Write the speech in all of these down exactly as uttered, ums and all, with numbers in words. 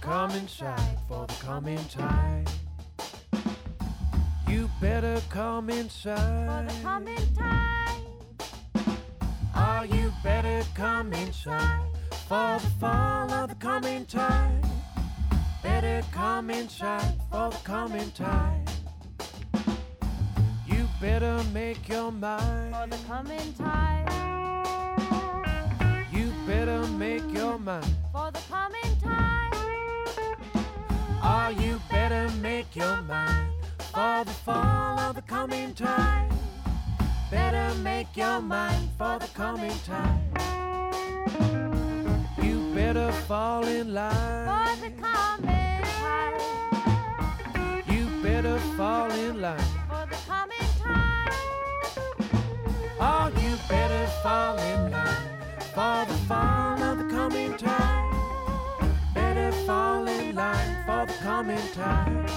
come inside for the coming tide. You better come inside For the coming tide. Oh, you better come inside for the fall of the coming tide. Better come inside for the coming tide. You better make your mind. For the coming tide. You better make your mind. For the coming tide. Oh, you better make your mind for the fall of the coming tide. Better make your mind for the coming tide. You better fall in line. For the coming tide. You better fall in line. For the coming tide. Oh, you better fall in line for the fall of the coming tide. Better fall in line for the coming tide.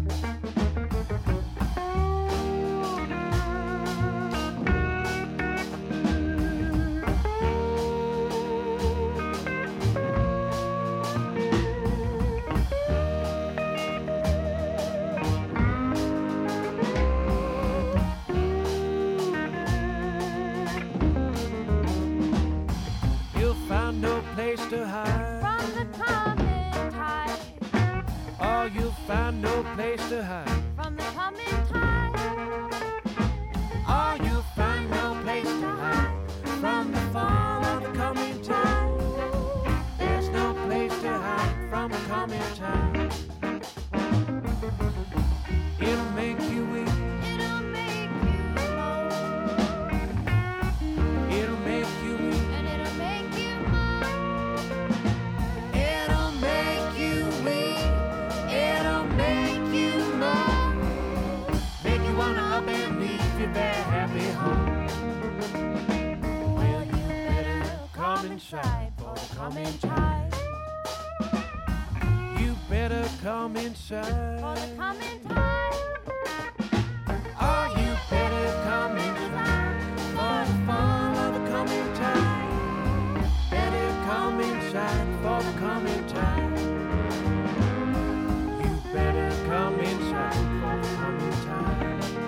Place to hide from the coming tide. Oh, you'll find no place to hide from the coming tide. Oh, you'll find no place to hide from the fall of the coming tide. There's no place to hide from the coming tide. It'll make you weak. It'll make you moan. It'll make you weak. And it'll make you moan. It'll make you weak. It'll make you moan. Make you wanna up and leave your bad happy home. Well, you better come inside for the coming tide. You better come inside For the coming tide. Oh, you better come inside for the fall of the coming tide. Better come inside for the coming tide. You better come inside for the coming tide.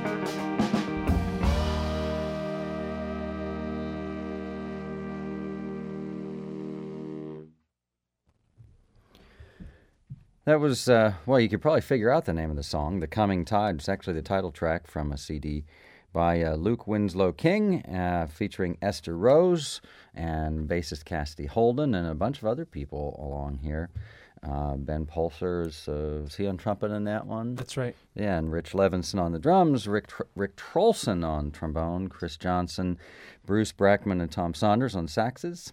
That was, uh, well, you could probably figure out the name of the song, The Coming Tide. It's actually the title track from a C D by uh, Luke Winslow King, uh, featuring Esther Rose and bassist Cassidy Holden and a bunch of other people along here. Uh, Ben Pulser, is, uh, was he on trumpet in that one? That's right. Yeah, and Rich Levinson on the drums, Rick Tr- Rick Trolson on trombone, Chris Johnson, Bruce Brackman, and Tom Saunders on saxes.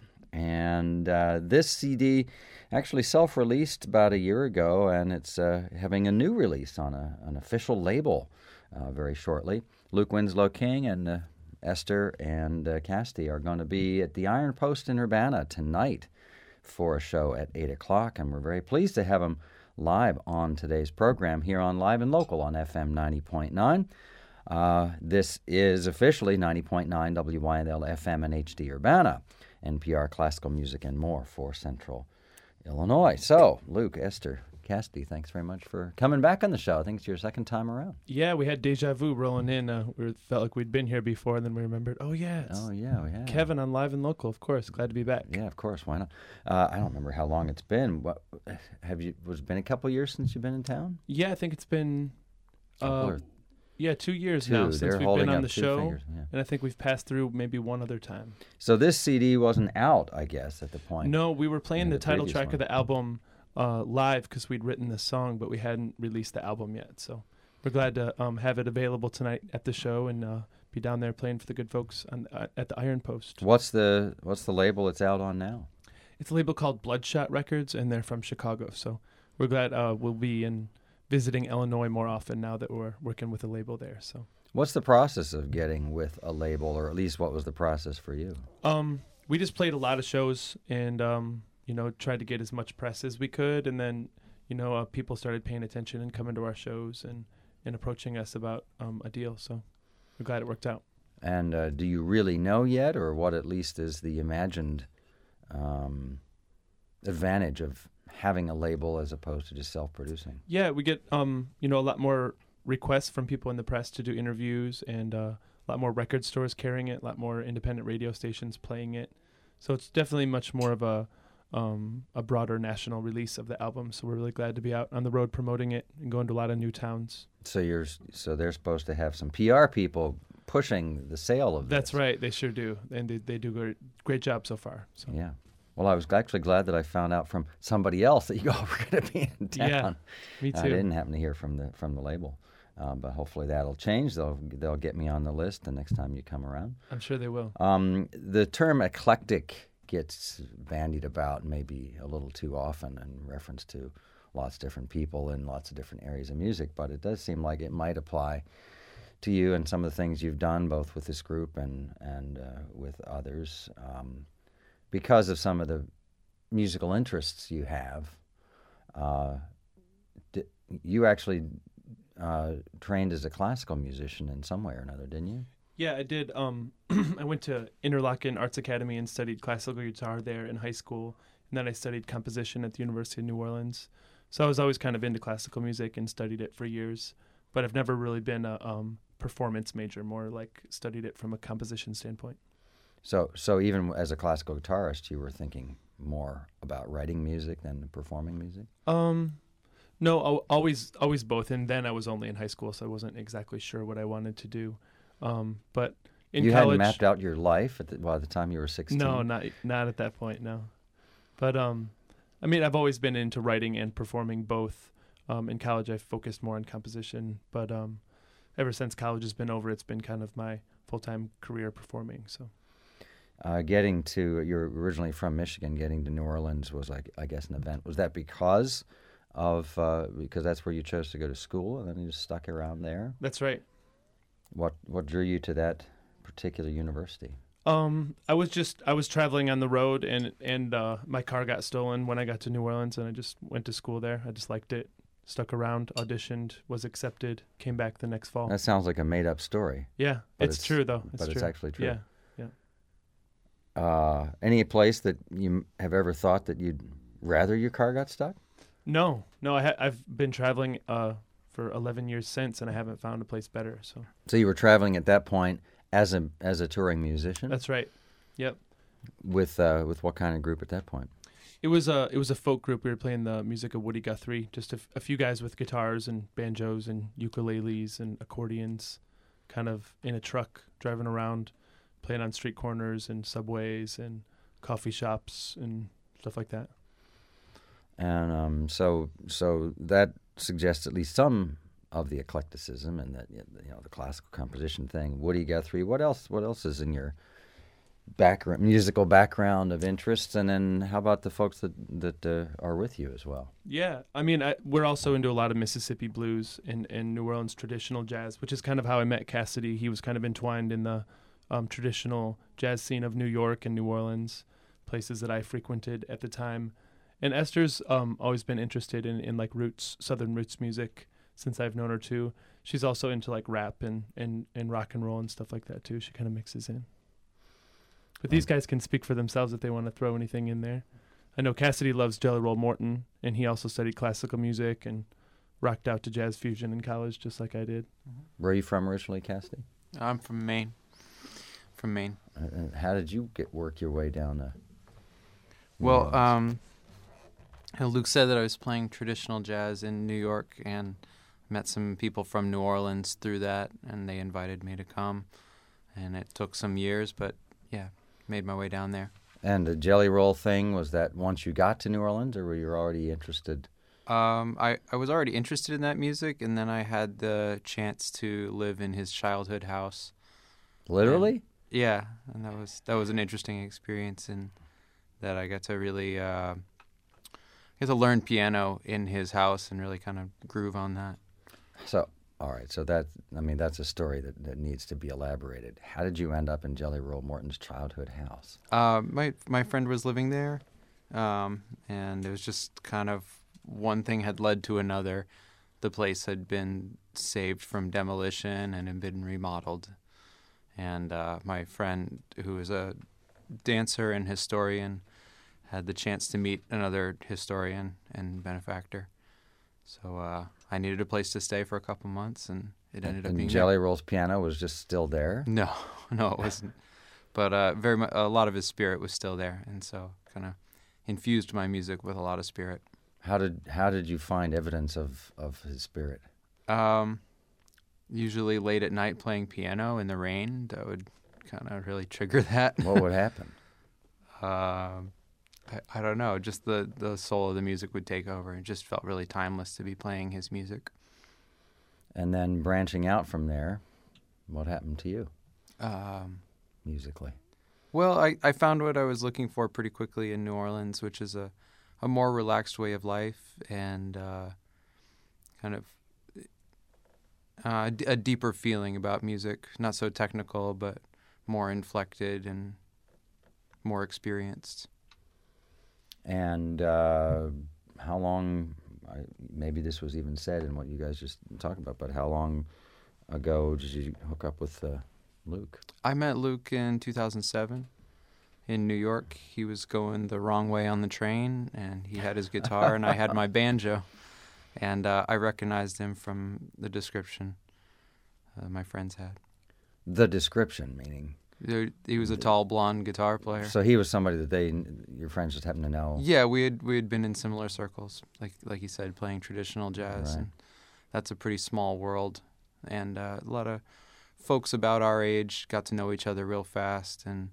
And uh, this C D actually self-released about a year ago, and it's uh, having a new release on a, an official label uh, very shortly. Luke Winslow King and uh, Esther and uh, Cassidy are going to be at the Iron Post in Urbana tonight for a show at eight o'clock, and we're very pleased to have them live on today's program here on Live and Local on F M ninety point nine. Uh, this is officially ninety point nine W Y N L F M and H D Urbana, N P R classical music and more for Central Illinois. So, Luke, Esther, Cassidy, thanks very much for coming back on the show. I think it's your second time around. Yeah, we had deja vu rolling in. Uh, we felt like we'd been here before, and then we remembered, oh, yeah, it's Oh, yeah, we have. Kevin on Live and Local, of course. Glad to be back. Yeah, of course. Why not? Uh, I don't remember how long it's been. What have you? Was it been a couple years since you've been in town? Yeah, I think it's been, Couple uh, or yeah, two years two. now They're since we've holding been on up the two show, fingers, yeah. and I think we've passed through maybe one other time. So this C D wasn't out, I guess, at the point. No, we were playing Yeah, the the title previous track one. of the album uh, live because we'd written this song, but we hadn't released the album yet. So we're glad to um, have it available tonight at the show and uh, be down there playing for the good folks on, uh, at the Iron Post. What's the What's the label it's out on now? It's a label called Bloodshot Records, and they're from Chicago. So we're glad uh, we'll be in visiting Illinois more often now that we're working with a label there. So What's the process of getting with a label, or at least what was the process for you? um, we just played a lot of shows and, um, you know, tried to get as much press as we could. And then, you know, uh, people started paying attention and coming to our shows and, and approaching us about um, a deal. So we're glad it worked out. And uh, do you really know yet, or what at least is the imagined um, advantage of having a label as opposed to just self-producing? Yeah, we get um, you know, a lot more requests from people in the press to do interviews, and uh, a lot more record stores carrying it, a lot more independent radio stations playing it. So it's definitely much more of a um, a broader national release of the album. So we're really glad to be out on the road promoting it and going to a lot of new towns. So you're so they're supposed to have some P R people pushing the sale of this. That's right, they sure do, and they they do a great, great job so far. So. Yeah. Well, I was actually glad that I found out from somebody else that you all were going to be in town. Yeah, me too. I didn't happen to hear from the from the label, um, but hopefully that'll change. They'll they'll get me on the list the next time you come around. I'm sure they will. Um, the term eclectic gets bandied about maybe a little too often in reference to lots of different people in lots of different areas of music, but it does seem like it might apply to you and some of the things you've done, both with this group and and uh, with others, um, because of some of the musical interests you have. Uh, d- you actually uh, trained as a classical musician in some way or another, didn't you? Yeah, I did. Um, I went to Interlochen Arts Academy and studied classical guitar there in high school, and then I studied composition at the University of New Orleans. So I was always kind of into classical music and studied it for years, but I've never really been a um, performance major, more like studied it from a composition standpoint. So, so even as a classical guitarist, you were thinking more about writing music than performing music? Um, no, al- always, always both. And then I was only in high school, so I wasn't exactly sure what I wanted to do. Um, but in you college, hadn't mapped out your life at the, well, at the time you were sixteen? No, not not at that point, no. But um, I mean, I've always been into writing and performing both. Um, in college, I focused more on composition, but um, ever since college has been over, it's been kind of my full-time career performing. So, uh, getting to you're originally from Michigan. Getting to New Orleans was, like, I guess, an event. Was that because of uh, because that's where you chose to go to school, and then you just stuck around there? That's right. What what drew you to that particular university? Um, I was just I was traveling on the road, and and uh, my car got stolen when I got to New Orleans, and I just went to school there. I just liked it. Stuck around, auditioned, was accepted, came back the next fall. That sounds like a made-up story. Yeah, But it's, it's- true though. It's but true. it's actually true. Yeah, yeah. Uh, any place that you have ever thought that you'd rather your car got stuck? No, no. I ha- I've been traveling uh, for eleven years since, and I haven't found a place better. So So you were traveling at that point as a as a touring musician. that's right. Yep. with uh, with what kind of group at that point? It was a it was a folk group. We were playing the music of Woody Guthrie. Just a, f- a few guys with guitars and banjos and ukuleles and accordions, kind of in a truck driving around, playing on street corners and subways and coffee shops and stuff like that. And um, so so that suggests at least some of the eclecticism and that, you know, the classical composition thing. Woody Guthrie. What else? What else is in your background, musical background of interests? And then how about the folks that that uh, are with you as well? Yeah, I mean, I, we're also into a lot of Mississippi blues and, and New Orleans traditional jazz, which is kind of how I met Cassidy. He was kind of entwined in the um, traditional jazz scene of New York and New Orleans, places that I frequented at the time. And Esther's um, always been interested in, in like roots, Southern roots music since I've known her too. She's also into like rap and, and, and rock and roll and stuff like that too. She kind of mixes in. But these guys can speak for themselves if they want to throw anything in there. I know Cassidy loves Jelly Roll Morton, and he also studied classical music and rocked out to jazz fusion in college just like I did. Where are you from originally, Cassidy? I'm from Maine. From Maine. Uh, and how did you get work your way down to? New Well, Orleans? um, uh, Luke said that I was playing traditional jazz in New York, and met some people from New Orleans through that, and they invited me to come. And it took some years, but yeah, made my way down there. And the Jelly Roll thing, was that once you got to New Orleans, or were you already interested? Um, I, I was already interested in that music, and then I had the chance to live in his childhood house. Literally? Yeah, and that was that was an interesting experience, in that I got to really uh, get to learn piano in his house and really kind of groove on that. So, all right. So that, I mean, that's a story that, that needs to be elaborated. How did you end up in Jelly Roll Morton's childhood house? Uh, my my friend was living there, um, and it was just kind of one thing had led to another. The place had been saved from demolition and had been remodeled. And uh, my friend, who is a dancer and historian, had the chance to meet another historian and benefactor. So uh, I needed a place to stay for a couple months, and it ended up And being Jelly Roll's piano was just still there? No, no, it wasn't. But uh, very mu- a lot of his spirit was still there, and so kind of infused my music with a lot of spirit. How did how did you find evidence of, of his spirit? Um, usually late at night playing piano in the rain, that would kind of really trigger that. What would happen? um, I, I don't know, just the, the soul of the music would take over. It just felt really timeless to be playing his music. And then branching out from there, what happened to you Um, musically? Well, I, I found what I was looking for pretty quickly in New Orleans, which is a, a more relaxed way of life and uh, kind of uh, d- a deeper feeling about music. Not so technical, but more inflected and more experienced. And uh, how long, I, maybe this was even said in what you guys just talked about, but how long ago did you hook up with uh, Luke? I met Luke in two thousand seven in New York. He was going the wrong way on the train, and he had his guitar, and I had my banjo. And uh, I recognized him from the description uh, my friends had. The description, meaning? There, he was a tall, blonde guitar player. So he was somebody that they, your friends just happened to know? Yeah, we had we had been in similar circles, like like you said, playing traditional jazz, Right. and that's a pretty small world, and uh, a lot of folks about our age got to know each other real fast, and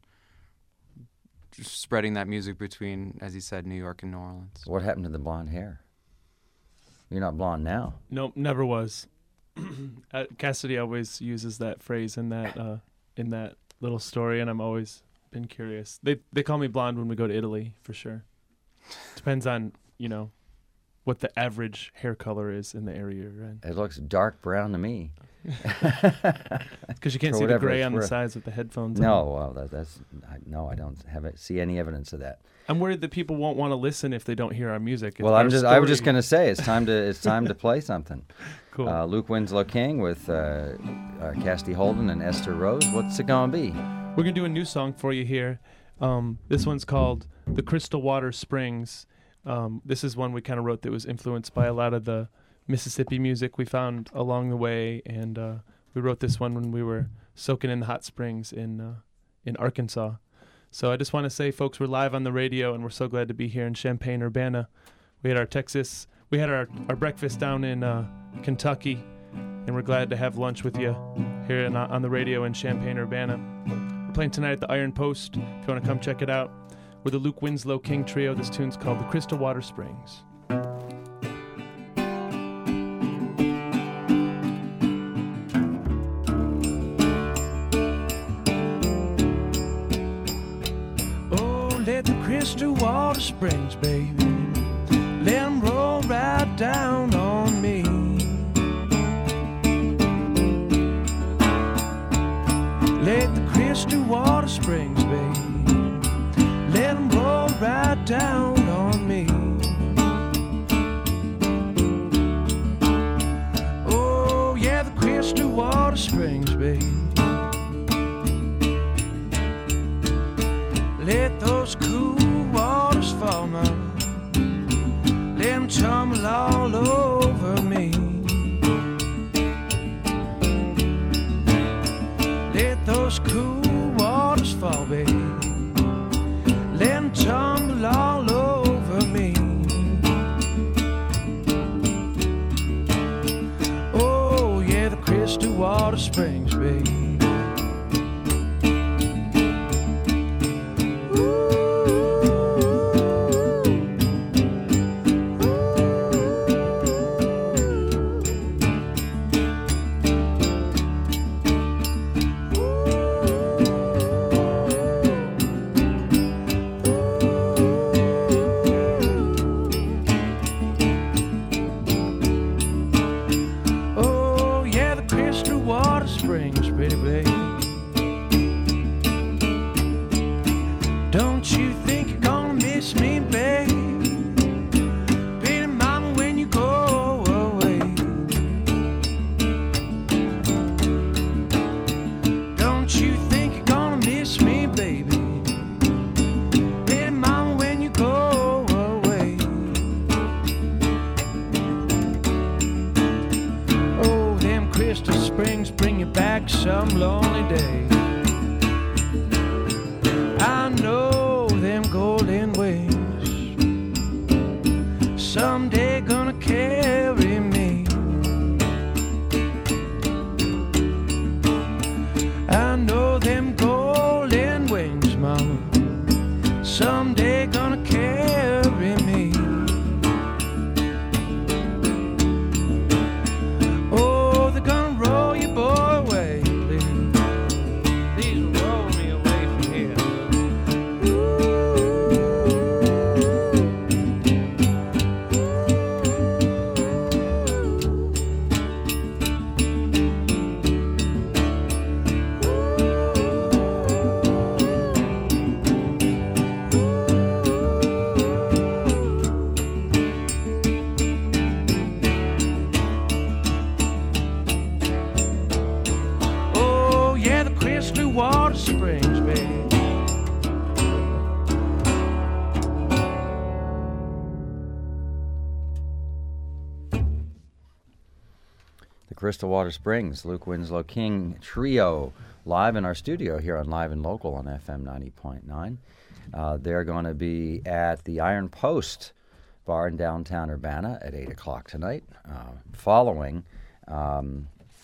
just spreading that music between, as he said, New York and New Orleans. What happened to the blonde hair? You're not blonde now. Nope, never was. uh, Cassidy always uses that phrase in that uh, in that little story, and I'm always been curious. They they call me blonde when we go to Italy, for sure. Depends on, you know, what the average hair color is in the area you're in. It looks dark brown to me. Because you can't For see the whatever gray it's on the worth. sides with the headphones No, on. well, that, that's I, no, I don't have it, see any evidence of that. I'm worried that people won't want to listen if they don't hear our music. If Well, our I'm just I was just story- gonna say it's time to it's time to play something. Cool. Uh, Luke Winslow King with uh, uh, Cassidy Holden and Esther Rose. What's it gonna be? We're going to do a new song for you here. Um, this one's called The Crystal Water Springs. Um, this is one we kind of wrote that was influenced by a lot of the Mississippi music we found along the way. And uh, we wrote this one when we were soaking in the hot springs in uh, in Arkansas. So I just want to say, folks, we're live on the radio, and we're so glad to be here in Champaign-Urbana. We had our Texas, we had our, our breakfast down in uh, Kentucky, and we're glad to have lunch with you here in, uh, on the radio in Champaign-Urbana. We're playing tonight at the Iron Post. If you want to come check it out, we're the Luke Winslow King Trio. This tune's called The Crystal Water Springs. Oh, let the crystal water springs, baby, let 'em roll right down on me. Let the crystal water springs, baby, let 'em roll right down on me. Oh, yeah, the crystal water springs, baby. Let those cool waters fall now. Let 'em tumble all over me. Let those cool waters fall, baby. Let 'em tumble all over me. Oh, yeah, the crystal water springs, baby. Oh, yeah, the crystal water springs, pretty baby. Don't you think you're gonna miss me, babe? Pretty mama, when you go away. Don't you think you're gonna miss me, baby? Pretty mama, when you go Bristol Water Springs, Luke Winslow King Trio, live in our studio here on Live and Local on F M ninety point nine. Uh, they're going to be at the Iron Post Bar in downtown Urbana at eight o'clock tonight, uh, following um,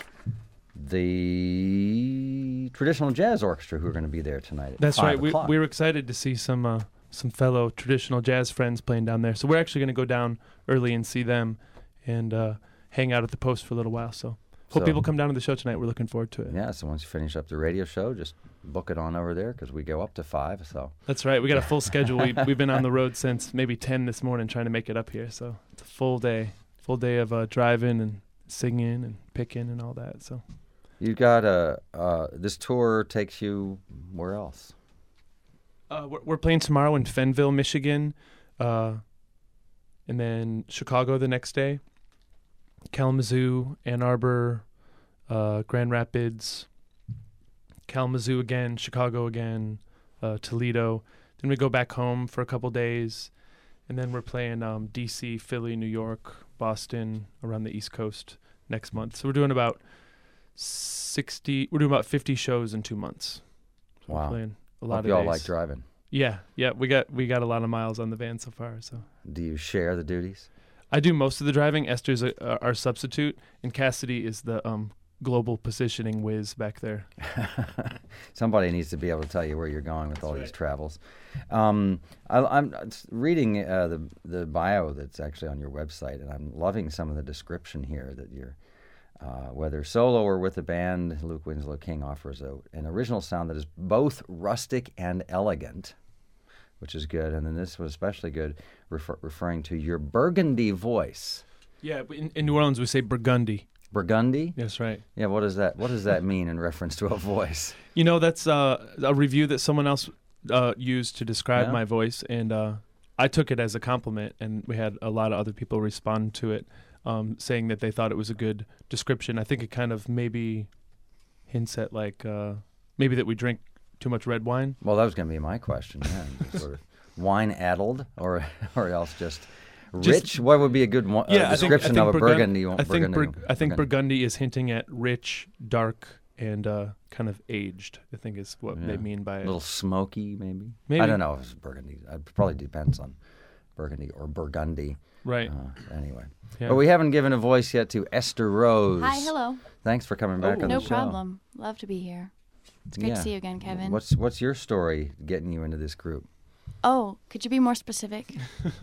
the Traditional Jazz Orchestra, who are going to be there tonight at That's five right. We, o'clock. we were excited to see some uh, some fellow traditional jazz friends playing down there. So we're actually going to go down early and see them and uh, hang out at the Post for a little while. So hope So- people come down to the show tonight. We're looking forward to it. Yeah, so once you finish up the radio show, just book it on over there because we go up to five. So That's right. We got a full schedule. We, we've been on the road since maybe ten this morning trying to make it up here. So it's a full day, full day of uh, driving and singing and picking and all that. So you got a uh, this tour takes you where else? uh, we're, we're playing tomorrow in Fenville, Michigan, uh, and then Chicago the next day, Kalamazoo, Ann Arbor, uh, Grand Rapids, Kalamazoo again, Chicago again, uh, Toledo. Then we go back home for a couple days, and then we're playing um, D C, Philly, New York, Boston, around the East Coast next month. So we're doing about sixty. We're doing about fifty shows in two months. So we're Wow. playing a lot Hope of y'all days. like driving. Yeah, yeah. We got we got a lot of miles on the van so far. So Do you share the duties? I do most of the driving. Esther's a, uh, our substitute, and Cassidy is the um, global positioning whiz back there. Somebody needs to be able to tell you where you're going with all That's these right. travels. Um, I, I'm reading uh, the the bio that's actually on your website, and I'm loving some of the description here that you're, uh, whether solo or with a band, Luke Winslow King offers a, an original sound that is both rustic and elegant, which is good. And then this was especially good, refer, referring to your burgundy voice. Yeah, but in, in New Orleans we say Burgundy. Burgundy? That's right. Yeah. What does that What does that mean in reference to a voice? You know, that's uh, a review that someone else uh, used to describe Yeah? my voice, and uh, I took it as a compliment, and we had a lot of other people respond to it, um, saying that they thought it was a good description. I think it kind of maybe hints at, like, uh, maybe that we drink too much red wine. Well, that was going to be my question. Yeah, just sort of wine-addled, or or else just Just- rich. What would be a good one, Yeah, uh, I think- I description think of a Burgund- burgundy? I think burgundy, Bur- I think burgundy. Burgundy is hinting at rich, dark, and uh, kind of aged, I think is what they Yeah. mean by A it. little smoky, maybe. Maybe. I don't know if it's burgundy. It probably depends on burgundy or burgundy. Right. Uh, anyway, Yeah. but we haven't given a voice yet to Esther Rose. Hi, hello. Thanks for coming back Oh. on No the show. problem. Love to be here. It's great Yeah. to see you again, Kevin. What's What's your story getting you into this group? Oh, could you be more specific?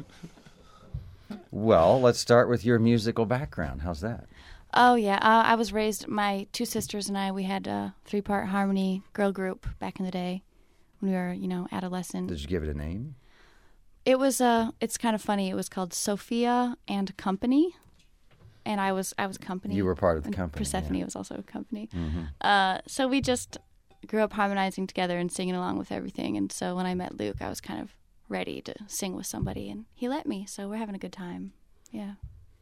Well, let's start with your musical background. How's that? Oh, yeah. Uh, I was raised, my two sisters and I, we had a three-part harmony girl group back in the day when we were, you know, adolescent. Did you give it a name? It was, uh, it's kind of funny. It was called Sophia and Company. And I was, I was company. You were part of the And company, Persephone yeah. was also a company. Mm-hmm. Uh, so we just grew up harmonizing together and singing along with everything. And so when I met Luke, I was kind of ready to sing with somebody, and he let me. So we're having a good time. Yeah.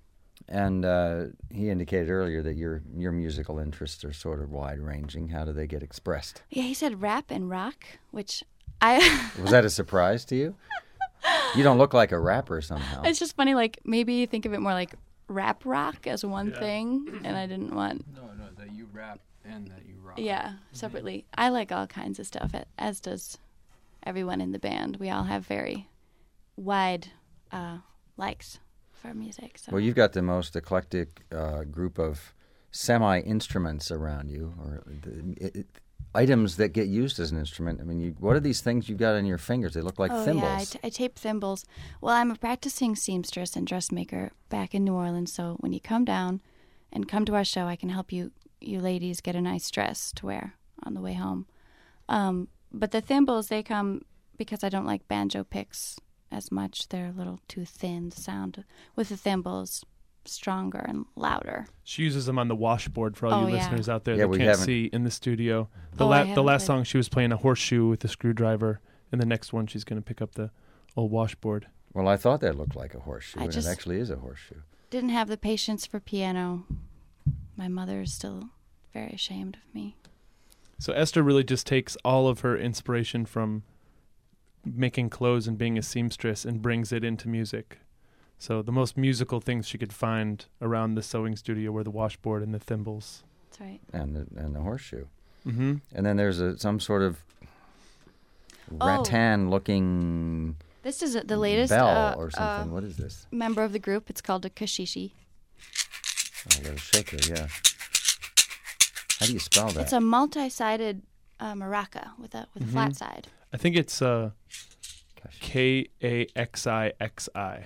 And uh, he indicated earlier that your your musical interests are sort of wide ranging. How do they get expressed? Yeah, he said rap and rock, which I. Was that a surprise to you? You don't look like a rapper somehow. It's just funny. Like maybe you think of it more like rap rock as one thing, and I didn't want. No, no, that you rap and that you rock. Yeah, separately. I like all kinds of stuff, a- as does everyone in the band. We all have very wide uh, likes for music. So. Well, you've got the most eclectic uh, group of semi-instruments around you, or the, it, it, items that get used as an instrument. I mean, you, what are these things you've got on your fingers? They look like oh, thimbles. yeah, I, t- I tape thimbles. Well, I'm a practicing seamstress and dressmaker back in New Orleans, so when you come down and come to our show, I can help you you ladies get a nice dress to wear on the way home. Um, but the thimbles, they come because I don't like banjo picks as much. They're a little too thin. The sound with the thimbles, stronger and louder. She uses them on the washboard for all Oh, you yeah. listeners out there Yeah, that we can't haven't- see in the studio. The, Oh, la- I the haven't last played- song she was playing a horseshoe with a screwdriver, and the next one she's going to pick up the old washboard. Well, I thought that looked like a horseshoe, I and just- it actually is a horseshoe. Didn't have the patience for piano. My mother is still very ashamed of me. So Esther really just takes all of her inspiration from making clothes and being a seamstress and brings it into music. So the most musical things she could find around the sewing studio were the washboard and the thimbles. That's right. And the, and the horseshoe. Mm-hmm. And then there's a some sort of Oh. rattan-looking This is the latest bell uh, or something. uh, What is this? member of the group. It's called a kashishi. Oh, a little shaker, yeah. How do you spell that? It's a multi-sided uh, maraca with a with a Mhm. flat side. I think it's uh, Gosh, K A X I X I.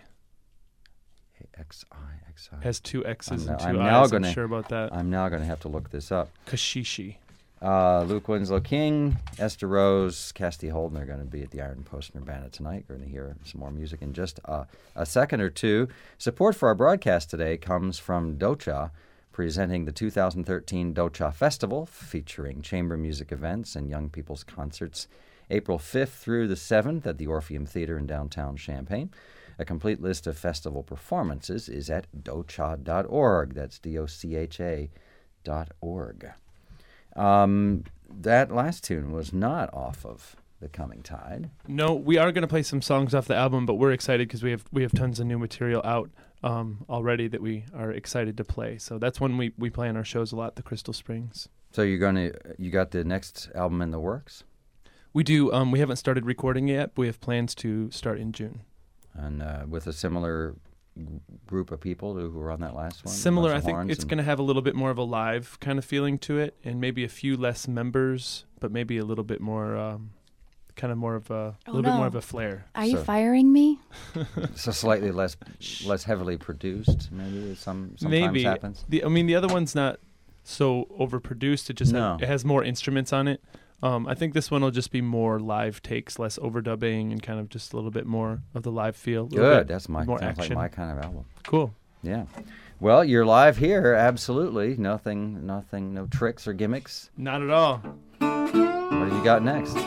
X I X I. Has two X's I'm and now- two I'm now I's. I'm gonna- sure about that. I'm now going to have to look this up. Kashishi. Uh, Luke Winslow King, Esther Rose, Cassidy Holden are going to be at the Iron Post and Urbana tonight. We're going to hear some more music in just uh, a second or two. Support for our broadcast today comes from Docha, presenting the two thousand thirteen Docha Festival, featuring chamber music events and young people's concerts, April fifth through the seventh at the Orpheum Theater in downtown Champaign. A complete list of festival performances is at docha dot org. That's D O C H A dot org. Um, that last tune was not off of The Coming Tide. No, we are going to play some songs off the album, but we're excited because we have we have tons of new material out um, already that we are excited to play. So that's when we, we play on our shows a lot, the Crystal Springs. So you're gonna you got the next album in the works, We do. Um, we haven't started recording yet, but we have plans to start in June. and uh, with a similar g- group of people who who were on that last one. a Similar, bunch I of think horns it's and- going to have a little bit more of a live kind of feeling to it, and maybe a few less members, but maybe a little bit more, um, kind of more of a, Oh, little bit more no. of a flair. Are you So- firing me? so slightly less less heavily produced. Maybe some sometimes Maybe. happens. The, I mean, the other one's not so overproduced. It just No. ha- it has more instruments on it. Um, I think this one will just be more live takes, less overdubbing, and kind of just a little bit more of the live feel. a little Good. bit That's my more sounds action. like my kind of album. Cool. Yeah. Well, you're live here. Absolutely. Nothing. Nothing. No tricks or gimmicks. Not at all. What have you got next?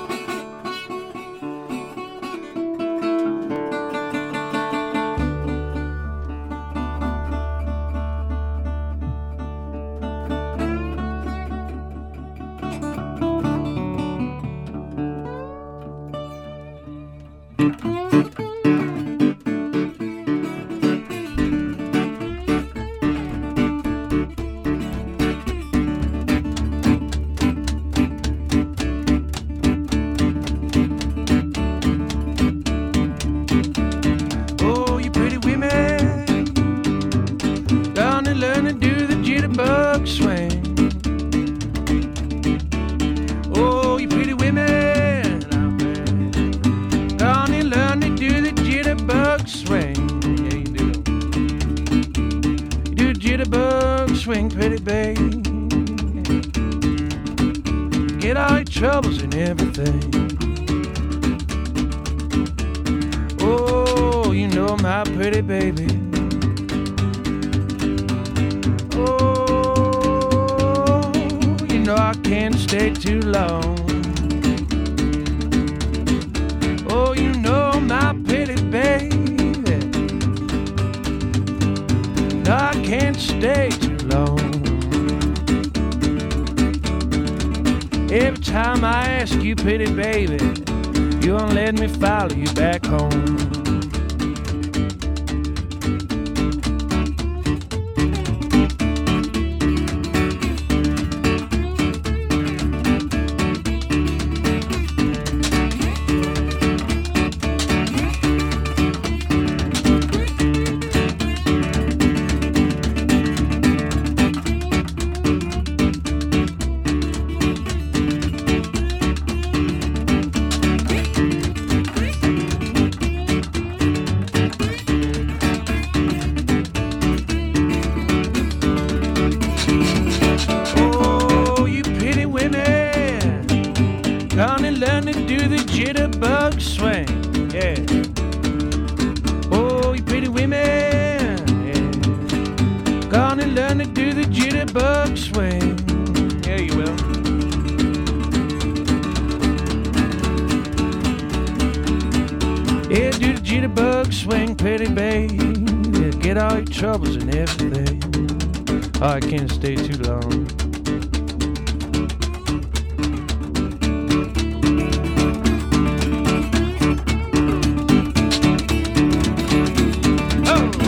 Oh, you pretty women, gonna learn to do the jitterbug swing. Oh, you pretty women out there, gonna learn to do the jitterbug swing. Yeah, you do. You do the jitterbug swing, pretty babe. Get all your troubles and everything. Oh, you know my pretty baby. Oh, you know I can't stay too long. Oh, you know my pretty baby. No, I can't stay too long. Every time I ask you, pretty baby, you won't let me follow you back home. Oh, you pretty women, gonna learn to do the jitterbug swing. Yeah. Oh, you pretty women, yeah, gonna learn to do the jitterbug swing. Yeah, you will. Yeah, do the jitterbug swing, pretty babe. Yeah, get all your troubles and everything. Oh, I can't stay too long. Oh!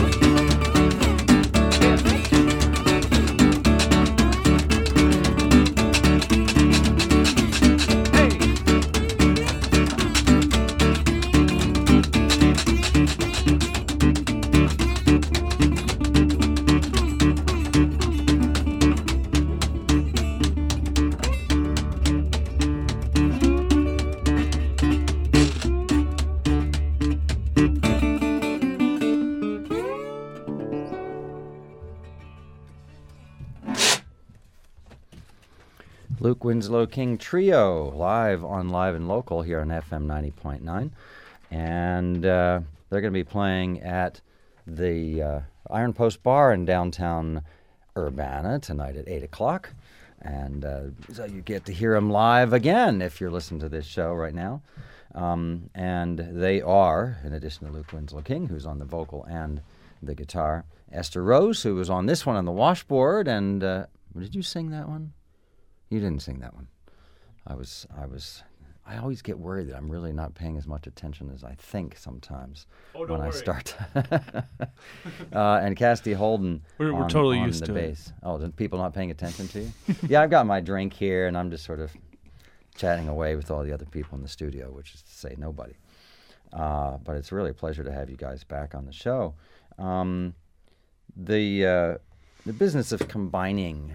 Luke Winslow King Trio, live on Live and Local here on F M ninety point nine. And uh, they're going to be playing at the uh, Iron Post Bar in downtown Urbana tonight at eight o'clock. And uh, so you get to hear them live again if you're listening to this show right now. Um, and they are, in addition to Luke Winslow King, who's on the vocal and the guitar, Esther Rose, who was on this one on the washboard. And uh, did you sing that one? You didn't sing that one. I was, I was, I always get worried that I'm really not paying as much attention as I think sometimes Oh, don't when I worry. start. uh, and Cassidy Holden We're- we're on, totally on used the to it. bass. Oh, the people not paying attention to you? Yeah, I've got my drink here, and I'm just sort of chatting away with all the other people in the studio, which is to say nobody. Uh, but it's really a pleasure to have you guys back on the show. Um, the uh, the business of combining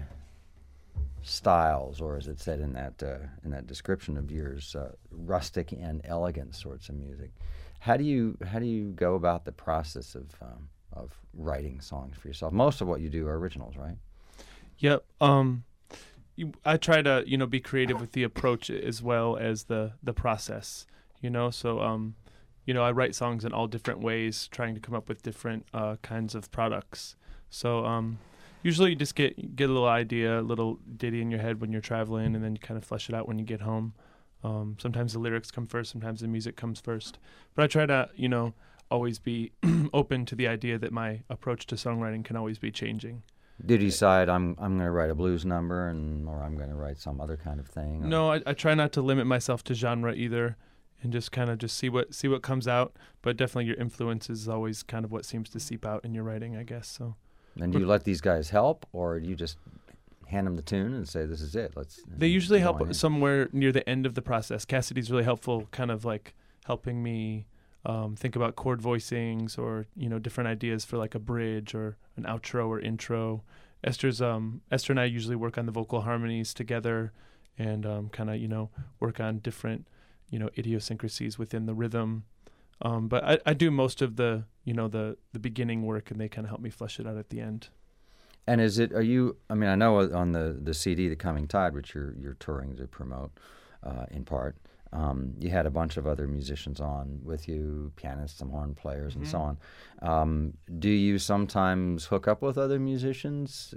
styles, or as it said in that uh, in that description of yours, uh, rustic and elegant sorts of music. How do you how do you go about the process of um, of writing songs for yourself? Most of what you do are originals, right? Yep. Um, you, I try to, you know, be creative with the approach as well as the the process. You know, so um, you know, I write songs in all different ways, trying to come up with different uh, kinds of products. So um, usually you just get get a little idea, a little ditty in your head when you're traveling, and then you kind of flesh it out when you get home. Um, sometimes the lyrics come first, sometimes the music comes first. But I try to, you know, always be open to the idea that my approach to songwriting can always be changing. Did you decide I'm I'm going to write a blues number, and or I'm going to write some other kind of thing? or- No, I, I try not to limit myself to genre either, and just kind of just see what see what comes out. But definitely, your influence is always kind of what seems to seep out in your writing, I guess. So And do you let these guys help, or do you just hand them the tune and say, "This is it"? Let's. they usually go help on in. somewhere near the end of the process. Cassidy's really helpful, kind of like helping me um, think about chord voicings or you know different ideas for like a bridge or an outro or intro. Esther's um, Esther and I usually work on the vocal harmonies together, and um, kind of you know work on different you know idiosyncrasies within the rhythm. Um, but I, I do most of the you know the the beginning work, and they kind of help me flesh it out at the end. And is it? Are you? I mean, I know on the, the C D, "The Coming Tide," which you're you're touring to promote, uh, in part, um, you had a bunch of other musicians on with you, pianists, some horn players, and so on. Um, do you sometimes hook up with other musicians,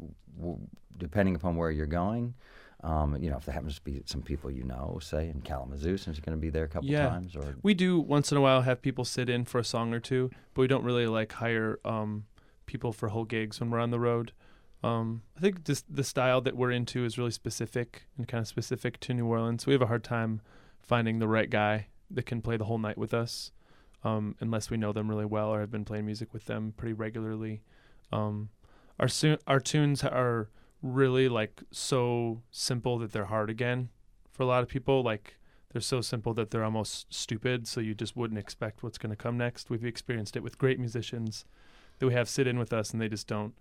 w- depending upon where you're going? Um, you know, if there happens to be some people you know, say in Kalamazoo, since you're going to be there a couple Yeah. times, or We do once in a while have people sit in for a song or two, but we don't really like hire um, people for whole gigs when we're on the road. Um, I think this, the style that we're into is really specific and kind of specific to New Orleans. We have a hard time finding the right guy that can play the whole night with us, um, unless we know them really well or have been playing music with them pretty regularly. Um, our su- our tunes are really like so simple that they're hard again for a lot of people. Like they're so simple that they're almost stupid, so you just wouldn't expect what's going to come next. We've experienced it with great musicians that we have sit in with us, and they just don't.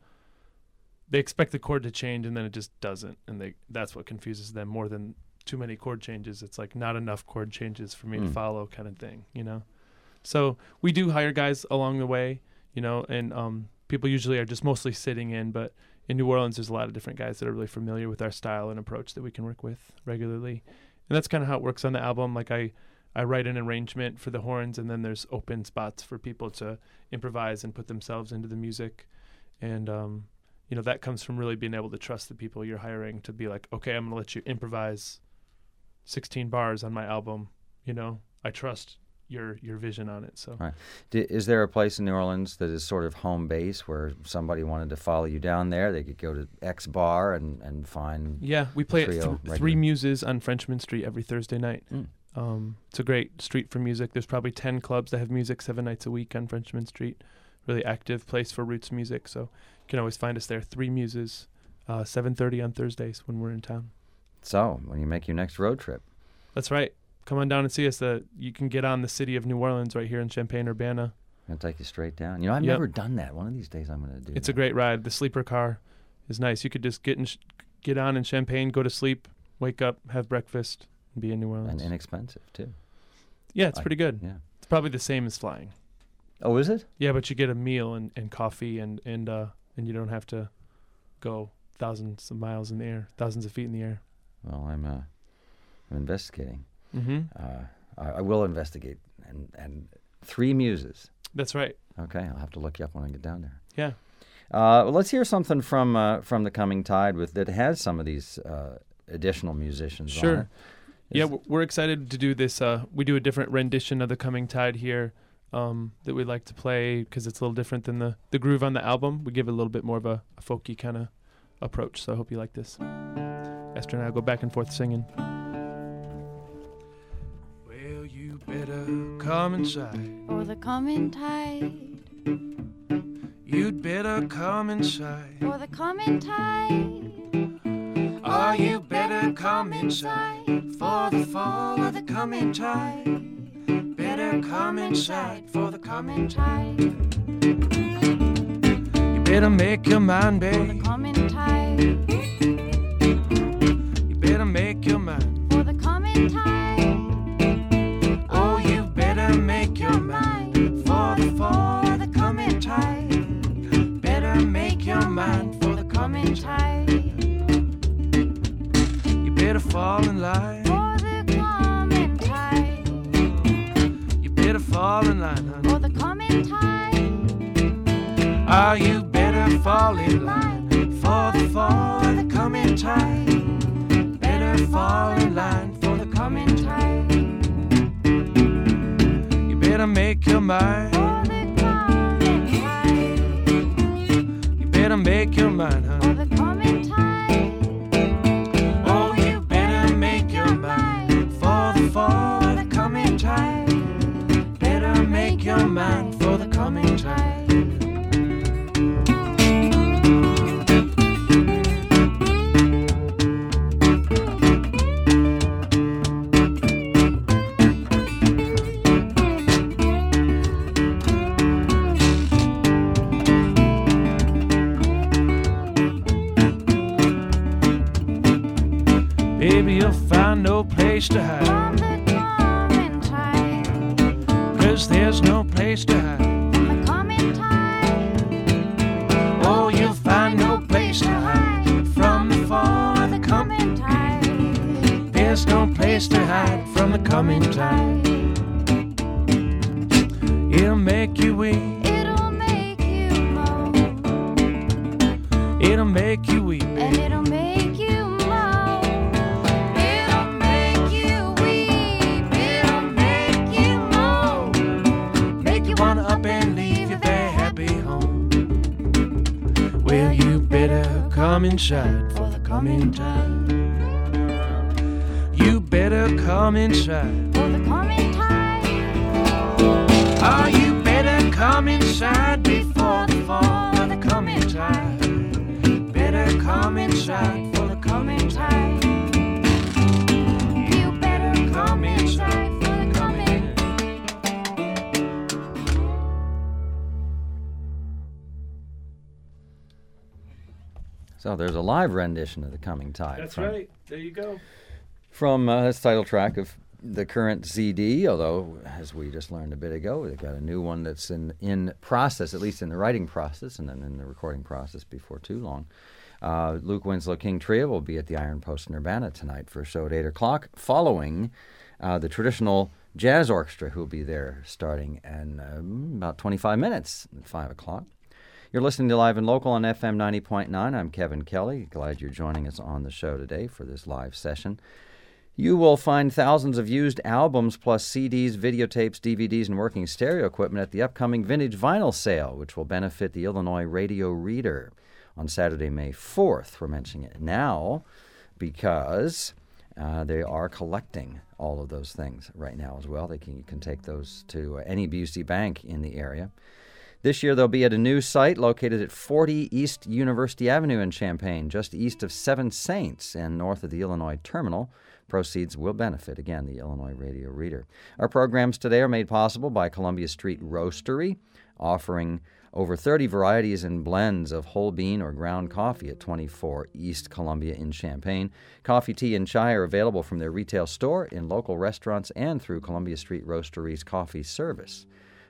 They expect the chord to change, and then it just doesn't, and they that's what confuses them more than too many chord changes. It's like not enough chord changes for me Mm. to follow, kind of thing, you know. So we do hire guys along the way, you know, and um, people usually are just mostly sitting in, but in New Orleans, there's a lot of different guys that are really familiar with our style and approach that we can work with regularly. And that's kind of how it works on the album. Like I, I write an arrangement for the horns, and then there's open spots for people to improvise and put themselves into the music. And, um, you know, that comes from really being able to trust the people you're hiring to be like, okay, I'm going to let you improvise sixteen bars on my album. You know, I trust your your vision on it. So Right. D- Is there a place in New Orleans that is sort of home base where somebody wanted to follow you down there? They could go to X bar and, and find. yeah, we play at Trio th- regular. Three Muses on Frenchman Street every Thursday night. Mm. Um, it's a great street for music. There's probably ten clubs that have music seven nights a week on Frenchman Street. Really active place for roots music. So you can always find us there. Three Muses, uh, seven thirty on Thursdays when we're in town. So, when you make your next road trip, That's right. Come on down and see us. Uh, you can get on the city of New Orleans right here in Champaign-Urbana. I'm going to take you straight down. You know, I've Yep. never done that. One of these days I'm going to do It's that. a great ride. The sleeper car is nice. You could just get in, sh- get on in Champaign, go to sleep, wake up, have breakfast, and be in New Orleans. And inexpensive, too. yeah, it's I- pretty good. Yeah. It's probably the same as flying. Oh, is it? Yeah, but you get a meal and, and coffee and and uh and you don't have to go thousands of miles in the air, thousands of feet in the air. Well, I'm uh, I'm investigating. Mm-hmm. Uh, I, I will investigate. And and Three Muses. That's right. Okay, I'll have to look you up when I get down there. Yeah. Uh, well, let's hear something from uh, from the Coming Tide with that has some of these uh, additional musicians. Sure. On it. Yeah, Is- we're- we're excited to do this. Uh, we do a different rendition of the Coming Tide here um, that we like to play because it's a little different than the, the groove on the album. We give it a little bit more of a, a folky kind of approach. So I hope you like this. Esther and I go back and forth singing. Well, you better come inside. For the coming tide, You'd better come inside. for the coming tide. Oh, you better come inside. For the fall of the coming tide. Better come inside for the coming tide. You better make your mind, For the babe. coming tide, You better make your mind. for the coming tide. Oh, you better make your mind. For the fall of the coming tide. Better make your mind for the coming tide. You better fall in line. For the coming tide, You better fall in line, honey. for the coming tide. Ah, you better fall in line for the fall of the coming tide. Better fall in line for the coming tide. You better make your mind. For the coming tide, You better make your mind, for honey. the coming tide. Oh, you better make your mind for the fall of the coming tide. Better make your mind for the coming tide. Baby, you'll find no place to hide. From the coming tide, 'Cause there's no place to hide. from the coming tide. Oh, you'll find no place to hide from the fall of the coming. tide. There's no place to hide from the coming tide. It'll make you weep. It'll make you moan, It'll make you weep. and it'll make you moan. It'll make you weep, it'll make you moan. Make you wanna up and leave your very happy home. Well, you better come inside for the coming tide. You better come inside. For the coming tide, Oh, you better come inside before the fall of the coming tide. Better come inside for the coming tide. you better come inside for the coming. So there's a live rendition of the Coming Tide. That's from, right. There you go. From uh, this title track of the current C D, although, as we just learned a bit ago, they've got a new one that's in, in process, at least in the writing process, and then in the recording process before too long. Uh, Luke Winslow King Trio will be at the Iron Post in Urbana tonight for a show at eight o'clock, following uh, the traditional jazz orchestra, who will be there starting in um, about twenty-five minutes at five o'clock. You're listening to Live and Local on F M ninety point nine. I'm Kevin Kelly. Glad you're joining us on the show today for this live session. You will find thousands of used albums plus C Ds, videotapes, D V Ds, and working stereo equipment at the upcoming Vintage Vinyl Sale, which will benefit the Illinois Radio Reader on Saturday, May fourth. We're mentioning it now because uh, they are collecting all of those things right now as well. They can, you can take those to uh, any Busey Bank in the area. This year, they'll be at a new site located at forty East University Avenue in Champaign, just east of Seven Saints and north of the Illinois Terminal. Proceeds will benefit, again, the Illinois Radio Reader. Our programs today are made possible by Columbia Street Roastery, offering over thirty varieties and blends of whole bean or ground coffee at twenty-four East Columbia in Champaign. Coffee, tea, and chai are available from their retail store, in local restaurants, and through Columbia Street Roastery's coffee service.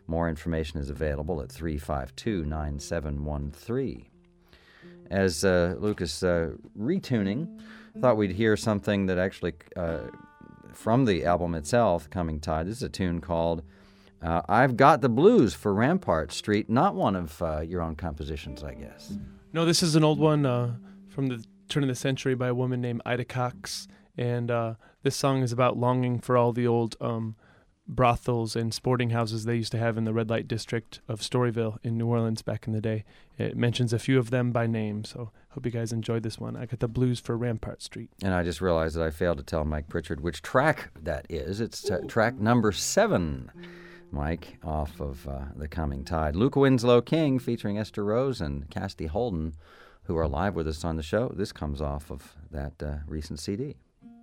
More information is available at three five two, nine seven one three. As uh, Lucas uh, retuning, thought we'd hear something that actually, uh, from the album itself, Coming Tide. This is a tune called uh, I've Got the Blues for Rampart Street. Not one of uh, your own compositions, I guess. No, this is an old one uh, from the turn of the century by a woman named Ida Cox. And uh, this song is about longing for all the old um, brothels and sporting houses they used to have in the red light district of Storyville in New Orleans back in the day. It mentions a few of them by name, so hope you guys enjoyed this one. I got the Blues for Rampart Street. And I just realized that I failed to tell Mike Pritchard which track that is. It's t- track number seven, Mike, off of uh, The Coming Tide. Luke Winslow King featuring Esther Rose and Cassidy Holden, who are live with us on the show. This comes off of that uh, recent C D.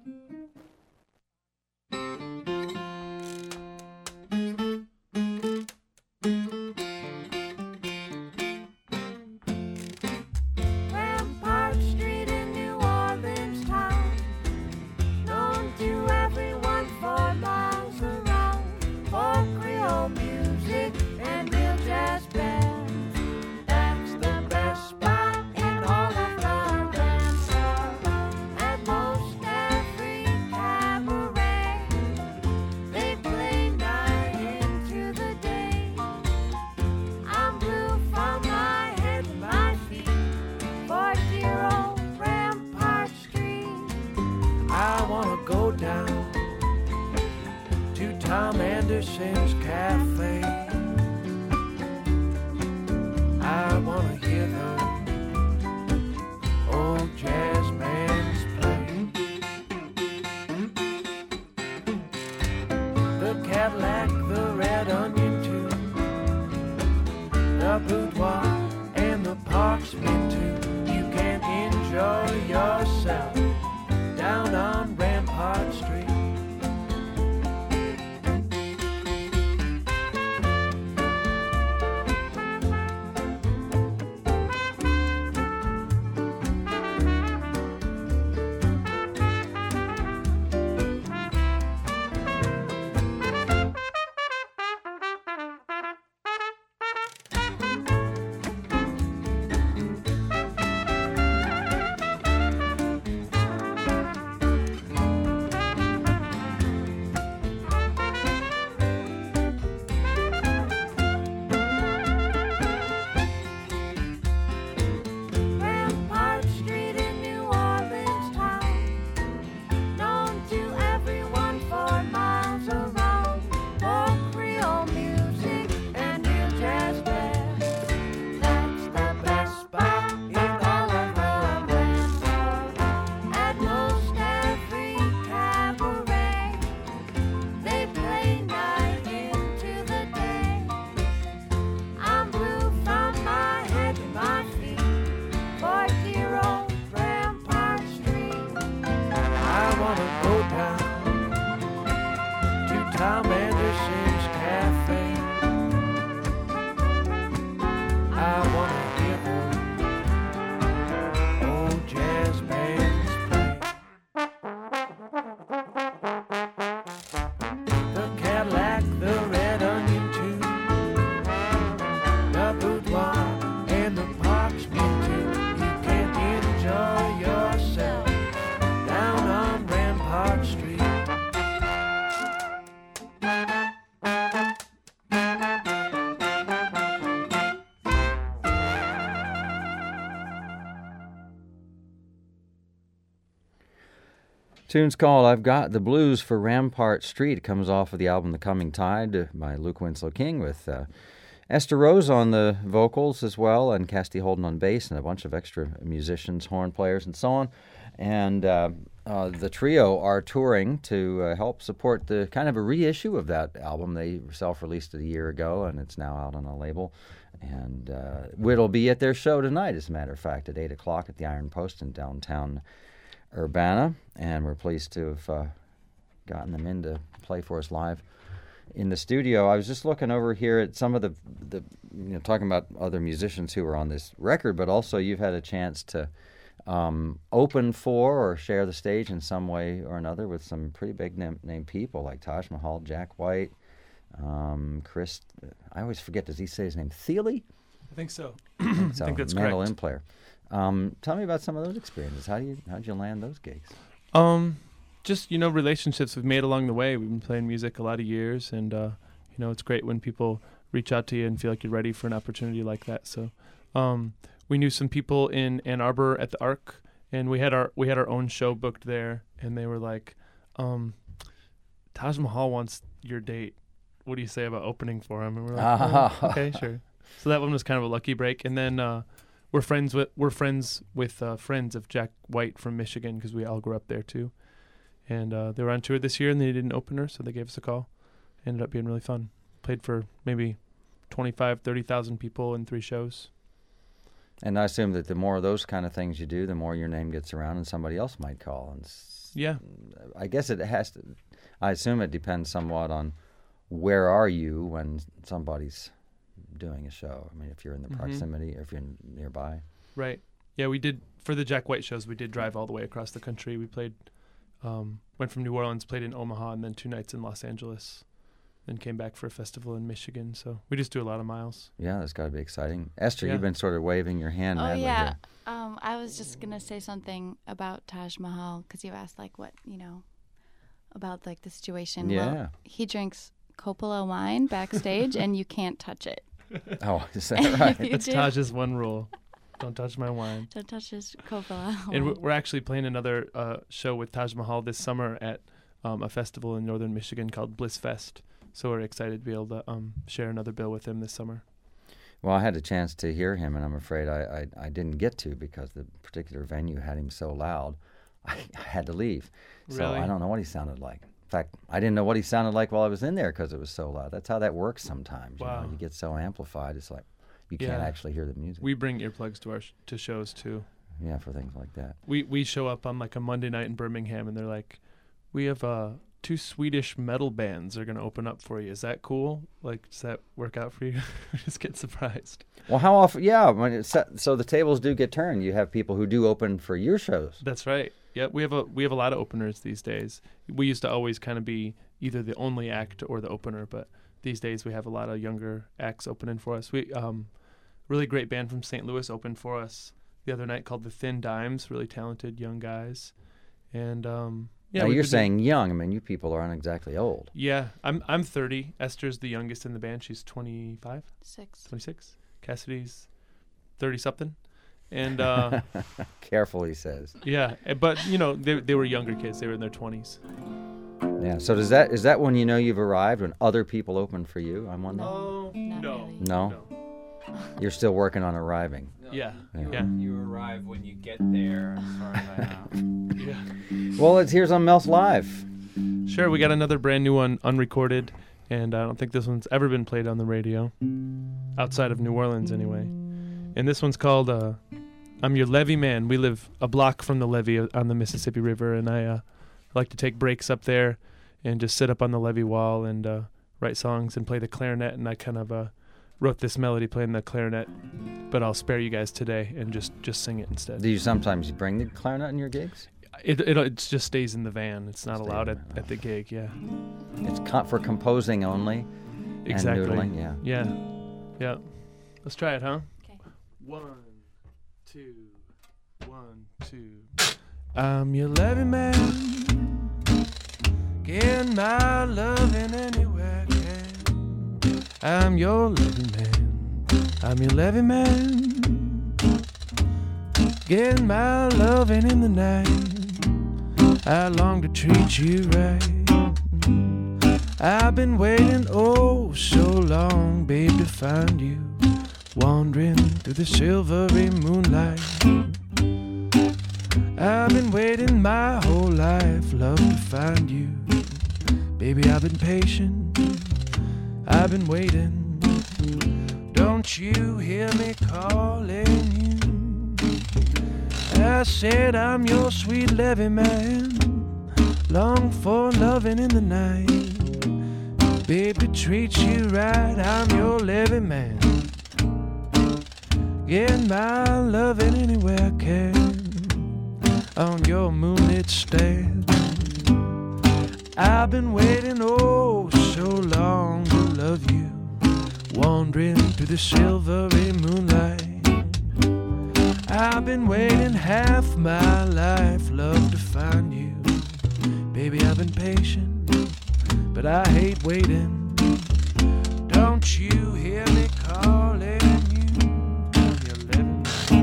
Rampart Street in New Orleans town, known to everyone for miles around, for Creole music and real jazz bands. That's the best spot in all of the Rampart. At most every cabaret, they play night into the day. I'm blue from my head to my feet for dear old Rampart Street. I wanna go down to Tom Anderson's cafe. I wanna hear the old jazz bands play. The Cadillac, the Red Onion too, the Boudoir and the Parksman too. You can enjoy yourself down on Rampart Street. Rampart Street in New Orleans town, known to everyone for miles around, for Creole music and real jazz bands. That's the best spot in all of the Rampart. At most every cabaret, they play night into the day. I'm blue from my head to my feet for dear old Rampart Street. I wanna go down to Tom Anderson's cafe. I wanna hear the old jazz bands play. The Cadillac, the Red Onion too, the Boudoir and the Parksman too. You can enjoy yourself down on Rampart Street. Tune's called I've Got the Blues for Rampart Street. It comes off of the album The Coming Tide uh, by Luke Winslow King with uh, Esther Rose on the vocals as well, and Cassidy Holden on bass, and a bunch of extra musicians, horn players, and so on. And uh, uh, the trio are touring to uh, help support the kind of a reissue of that album. They self-released it a year ago, and it's now out on a label. And uh, it'll be at their show tonight, as a matter of fact, at eight o'clock at the Iron Post in downtown Urbana. And we're pleased to have uh, gotten them in to play for us live in the studio. I was just looking over here at some of the, the you know, talking about other musicians who were on this record, but also you've had a chance to um, open for or share the stage in some way or another with some pretty big name, name people like Taj Mahal, Jack White, Um, Chris, I always forget. Does he say his name? Thiele? I think so. So, think that's mandolin correct. player. Um, tell me about some of those experiences. How do you how did you land those gigs? Um, just you know, relationships we've made along the way. We've been playing music a lot of years, and uh, you know, it's great when people reach out to you and feel like you're ready for an opportunity like that. So, um, we knew some people in Ann Arbor at the Arc, and we had our we had our own show booked there, and they were like, um, Taj Mahal wants your date. What do you say about opening for him? And we're like, Ah. oh, okay, sure. So that one was kind of a lucky break, and then uh, we're friends with we're friends with uh, friends of Jack White from Michigan because we all grew up there too, and uh, they were on tour this year and they needed an opener, so they gave us a call. Ended up being really fun. Played for maybe twenty-five, thirty thousand people in three shows. And I assume that the more of those kind of things you do, the more your name gets around and somebody else might call. And s- Yeah, I guess it has to. I assume it depends somewhat on where are you when somebody's doing a show. I mean, if you're in the Mhm. proximity or if you're n- nearby. right. Yeah, we did for the Jack White shows. We did drive all the way across the country. We played, um, went from New Orleans, played in Omaha, and then two nights in Los Angeles. Then came back for a festival in Michigan. So we just do a lot of miles. Yeah, that's got to be exciting. Esther, Yeah. you've been sort of waving your hand Oh madly yeah. here. Um, I was just gonna say something about Taj Mahal because you asked like what you know about like the situation. Yeah. Well, he drinks Coppola wine backstage, and you can't touch it. Oh, is that If right? you That's do, Taj's one rule. Don't touch my wine. Don't touch his Coppola And wine. we're- we're actually playing another uh, show with Taj Mahal this summer at um, a festival in northern Michigan called Bliss Fest. So we're excited to be able to um, share another bill with him this summer. Well, I had a chance to hear him, and I'm afraid I, I, I didn't get to because the particular venue had him so loud. I, I had to leave. So Really? I don't know what he sounded like. In fact, I didn't know what he sounded like while I was in there because it was so loud. That's how that works sometimes. You Wow. know, you get so amplified, it's like you can't Yeah. actually hear the music. We bring earplugs to our sh- to shows too. yeah, for things like that. We we show up on like a Monday night in Birmingham, and they're like, "We have uh, two Swedish metal bands are going to open up for you. Is that cool? Like, does that work out for you?" We just get surprised. Well, how often? Yeah, when it's set, so the tables do get turned. You have people who do open for your shows. That's right. Yeah, we have a we have a lot of openers these days. We used to always kind of be either the only act or the opener, but these days we have a lot of younger acts opening for us. We um, really great band from Saint Louis opened for us the other night called the Thin Dimes. Really talented young guys, and um, yeah, now we've you're been doing- saying young. I mean, you people aren't exactly old. yeah. I'm I'm thirty. Esther's the youngest in the band. She's twenty-five, Six. twenty-six. Cassidy's thirty something, and uh, Careful, he says. yeah. eh, But you know they they were younger kids. They were in their twenties. Yeah. So does that is that when you know you've arrived when other people open for you? I'm wondering. Oh Not no. really. No? You're still working on arriving. Yeah. Yeah. Yeah. You arrive when you get there, as far as I know. Yeah. Well, it's here's on Mel's Live. Sure, we got another brand new one unrecorded, and I don't think this one's ever been played on the radio, outside of New Orleans anyway. And this one's called uh, I'm Your Levee Man. We live a block from the levee uh, on the Mississippi River, and I uh, like to take breaks up there and just sit up on the levee wall and uh, write songs and play the clarinet, and I kind of uh, wrote this melody playing the clarinet, but I'll spare you guys today and just, just sing it instead. Do you sometimes bring the clarinet in your gigs? It, it it just stays in the van. It's not Stays allowed in at, the- at the gig, yeah. It's co- for composing only. Exactly. And noodling, yeah. Yeah. Yeah. Let's try it, huh? Okay. One, two, one, two. I'm your levee man. Getting my loving anywhere I can. I'm your levee man. I'm your levee man. Getting my loving in the night. I long to treat you right. I've been waiting oh so long, babe, to find you. Wandering through the silvery moonlight. I've been waiting my whole life, love, to find you. Baby, I've been patient, I've been waiting. Don't you hear me calling you? I said I'm your sweet levee man. Long for loving in the night. Baby, treat you right, I'm your levee man. Get my loving anywhere I can. On your moonlit stand. I've been waiting oh so long to love you, wandering through the silvery moonlight. I've been waiting half my life, love, to find you. Baby, I've been patient, but I hate waiting. Don't you hear me calling you? You're living.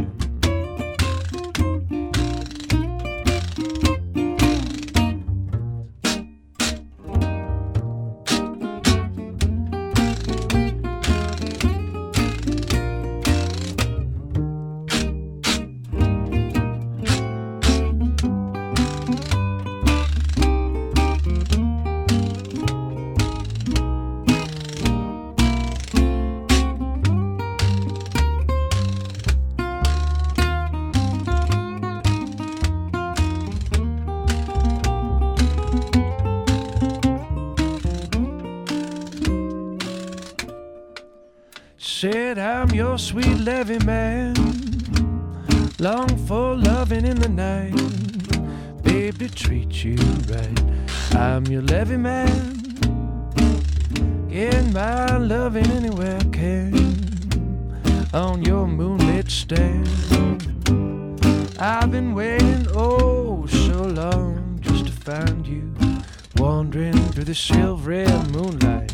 Said I'm your sweet levee man, long for loving in the night, babe, to treat you right. I'm your levee man, get my loving anywhere I can, on your moonlit stand. I've been waiting oh so long just to find you, wandering through the silvery moonlight.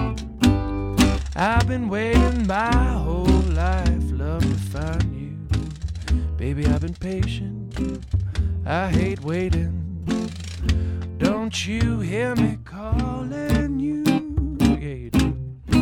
I've been waiting my whole life, love, to find you. Baby, I've been patient, I hate waiting. Don't you hear me calling you? Yeah, you do.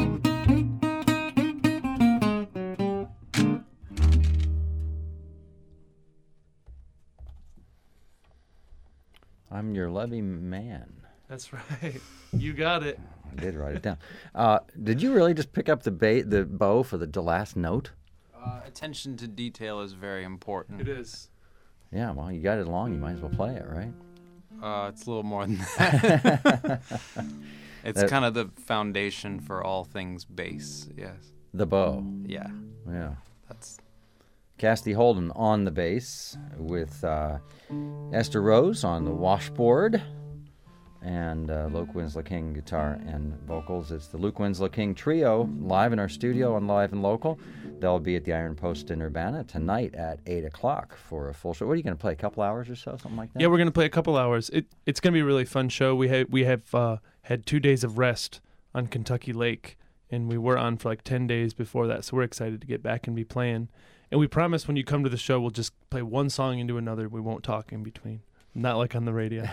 I'm your levee man. That's right. You got it. I did write it down. Uh, did you really just pick up the ba- the bow for the, the last note? Uh, attention to detail is very important. It is. Yeah, well, you got it along. You might as well play it, right? Uh, it's a little more than that. It's That- kind of the foundation for all things bass. Yes. The bow. Yeah. Yeah. That's Cassidy Holden on the bass with uh, Esther Rose on the washboard, and uh, Luke Winslow King guitar and vocals. It's the Luke Winslow King Trio live in our studio on Live and Local. They'll be at the Iron Post in Urbana tonight at eight o'clock for a full show. What are you going to play, a couple hours or so, something like that? Yeah, we're gonna play a couple hours. It it's gonna be a really fun show. We have we have uh, had two days of rest on Kentucky Lake, and we were on for like ten days before that. So we're excited to get back and be playing. And we promise when you come to the show, we'll just play one song into another. We won't talk in between. Not like on the radio.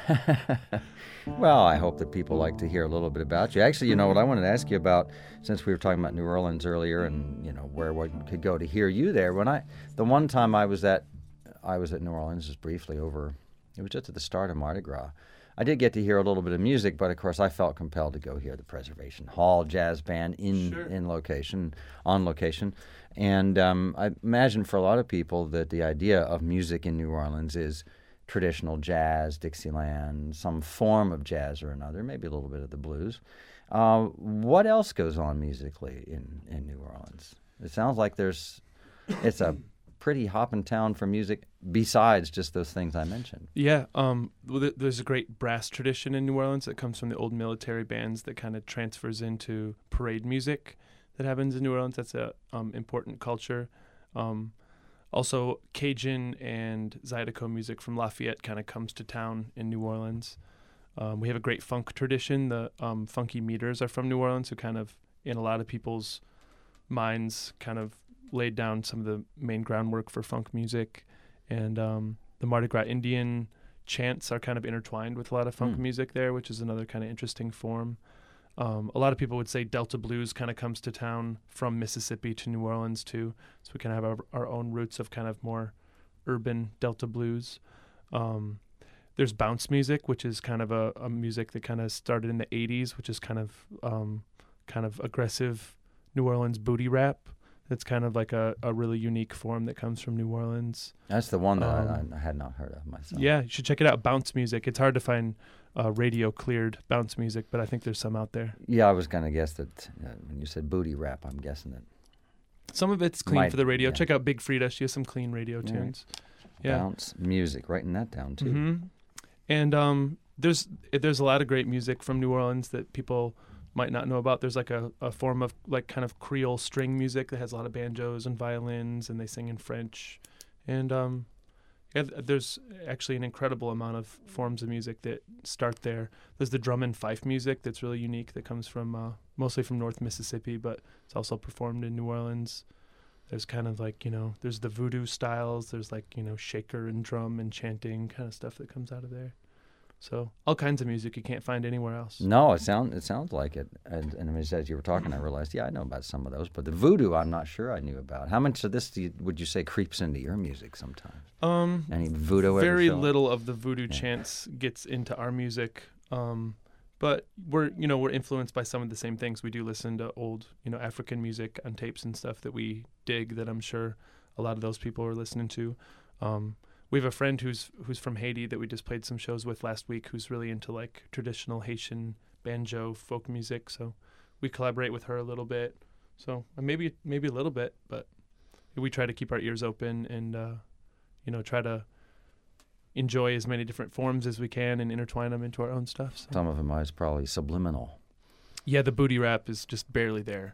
Well, I hope that people like to hear a little bit about you. Actually, you know what I wanted to ask you about, since we were talking about New Orleans earlier, and you know where one could go to hear you there. When I, the one time I was at, I was at New Orleans just briefly over. It was just at the start of Mardi Gras. I did get to hear a little bit of music, but of course I felt compelled to go hear the Preservation Hall Jazz Band in Sure. in location, on location, and um, I imagine for a lot of people that the idea of music in New Orleans is traditional jazz, Dixieland, some form of jazz or another, maybe a little bit of the blues. Uh, what else goes on musically in, in New Orleans? It sounds like there's, it's a pretty hopping town for music besides just those things I mentioned. Yeah, um, well, th- there's a great brass tradition in New Orleans that comes from the old military bands that kind of transfers into parade music that happens in New Orleans. That's a um, important culture. Um, also, Cajun and Zydeco music from Lafayette kind of comes to town in New Orleans. Um, we have a great funk tradition. The um, Funky Meters are from New Orleans, who kind of, in a lot of people's minds, kind of laid down some of the main groundwork for funk music. And um, the Mardi Gras Indian chants are kind of intertwined with a lot of funk Hmm. music there, which is another kind of interesting form. Um, a lot of people would say Delta Blues kind of comes to town from Mississippi to New Orleans too. So we kind of have our, our own roots of kind of more urban Delta Blues. Um, there's bounce music, which is kind of a, a music that kind of started in the eighties, which is kind of um, kind of aggressive New Orleans booty rap. It's kind of like a, a really unique form that comes from New Orleans. That's the one that Um, I, I had not heard of myself. Yeah, you should check it out. Bounce music. It's hard to find uh, radio cleared bounce music, but I think there's some out there. Yeah, I was going to guess that uh, when you said booty rap, I'm guessing that Some of it's clean Might- for the radio. yeah. Check out Big Frida. She has some clean radio right. tunes. Yeah. bounce music, writing that down too. hmm And um, there's there's a lot of great music from New Orleans that people might not know about. There's like a, a form of like kind of Creole string music that has a lot of banjos and violins, and they sing in French. And um, yeah, there's actually an incredible amount of forms of music that start there. There's the drum and fife music that's really unique that comes from uh, mostly from North Mississippi, but it's also performed in New Orleans. There's kind of like, you know, there's the voodoo styles. There's like, you know, shaker and drum and chanting kind of stuff that comes out of there. So all kinds of music you can't find anywhere else. No, it sound it sounds like it. And, and as you were talking, I realized, yeah, I know about some of those, but the voodoo, I'm not sure I knew about. How much of this do you, would you say creeps into your music sometimes? Um, Any voodoo? ever very show up? little of the voodoo Yeah. chants gets into our music. Um, but we're, you know, we're influenced by some of the same things. We do listen to old, you know, African music on tapes and stuff that we dig that I'm sure a lot of those people are listening to. Um, We have a friend who's who's from Haiti that we just played some shows with last week who's really into like traditional Haitian banjo folk music. So we collaborate with her a little bit. So uh, maybe maybe a little bit, but we try to keep our ears open and uh, you know try to enjoy as many different forms as we can and intertwine them into our own stuff. So. Some of them is probably subliminal. Yeah, the booty rap is just barely there.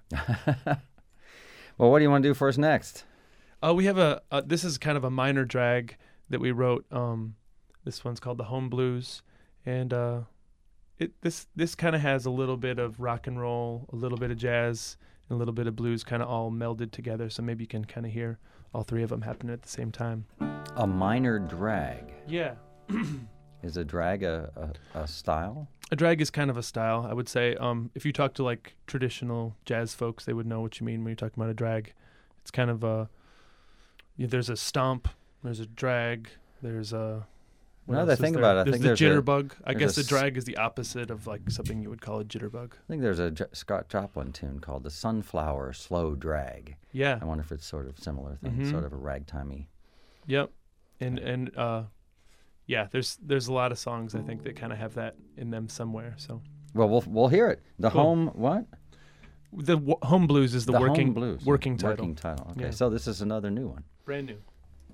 Well, what do you want to do for us next? Uh, we have a uh, this is kind of a minor drag that we wrote. Um, this one's called The Home Blues, and uh, it this this kind of has a little bit of rock and roll, a little bit of jazz, and a little bit of blues, kind of all melded together. So maybe you can kind of hear all three of them happening at the same time. A minor drag. Yeah, Is a drag a, a, a style? a drag is kind of a style, I would say. Um, if you talk to like traditional jazz folks, they would know what you mean when you're talking about a drag. It's kind of a yeah, there's a stomp. There's a drag. There's a. what Now else that I is think there? about it, I there's think the there's a- jitterbug. I there's guess a the s- drag is the opposite of like something you would call a jitterbug. I think there's a J- Scott Joplin tune called the Sunflower Slow Drag. Yeah. I wonder if it's sort of similar thing, Mhm. sort of a ragtimey. Yep. And and uh, yeah. There's there's a lot of songs I think that kind of have that in them somewhere. So Well, we'll we'll hear it. The Cool. home what? the w- Home Blues is the, The working Home Blues. working title. Working title. Okay, Yeah. so this is another new one. Brand new.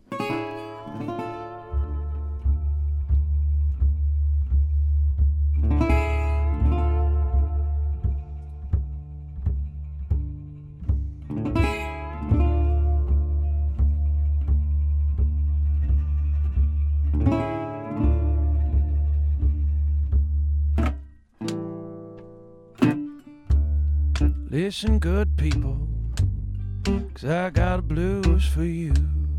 Listen, good people, 'cause I got a blues for you.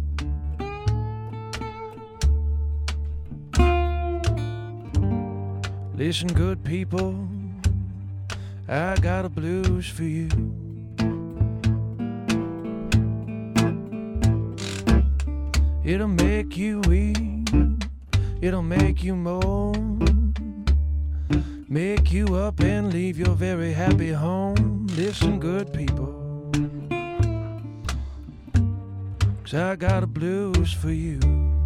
Listen, good people, I got a blues for you. It'll make you weep, it'll make you moan, make you up and leave your very happy home. Listen, good people, 'cause I got a blues for you.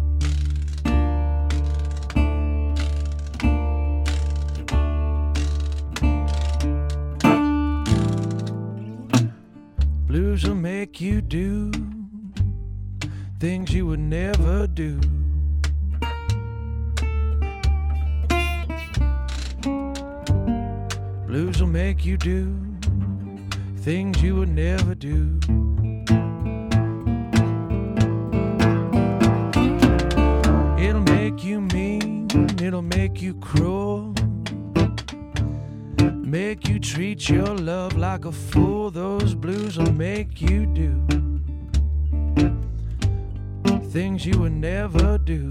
Blues will make you do things you would never do. Blues will make you do things you would never do. It'll make you mean, it'll make you cruel, make you treat your love like a fool. Those blues will make you do things you would never do.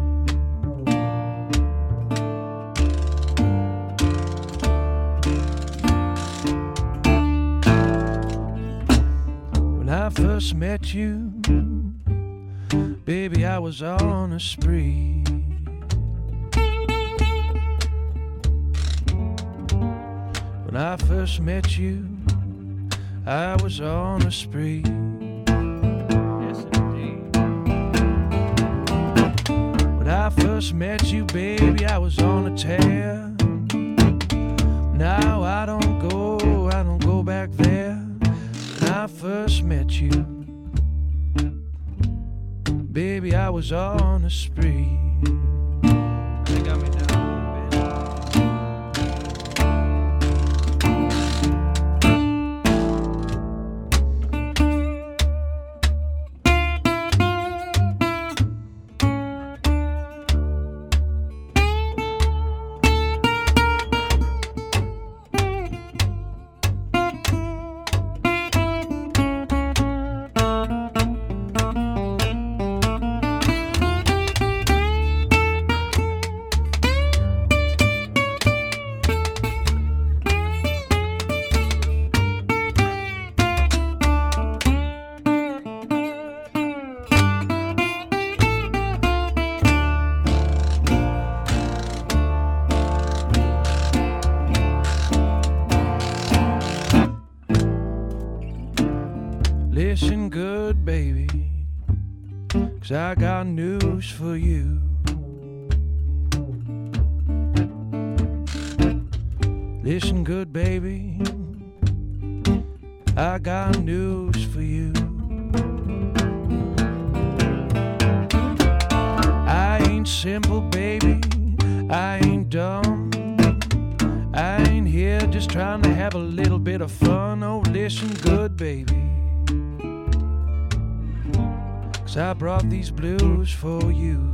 When I first met you, baby, I was on a spree. When I first met you, I was on a spree. Yes, indeed. When I first met you, baby, I was on a tear. Now I don't go, I don't go back there. When I first met you, baby, I was on a spree. They got me down, baby. Listen good, baby, 'cause I got news for you. Listen good, baby, I got news for you. I ain't simple, baby, I ain't dumb. I ain't here just trying to have a little bit of fun. Oh, listen good, baby, 'cause I brought these blues for you.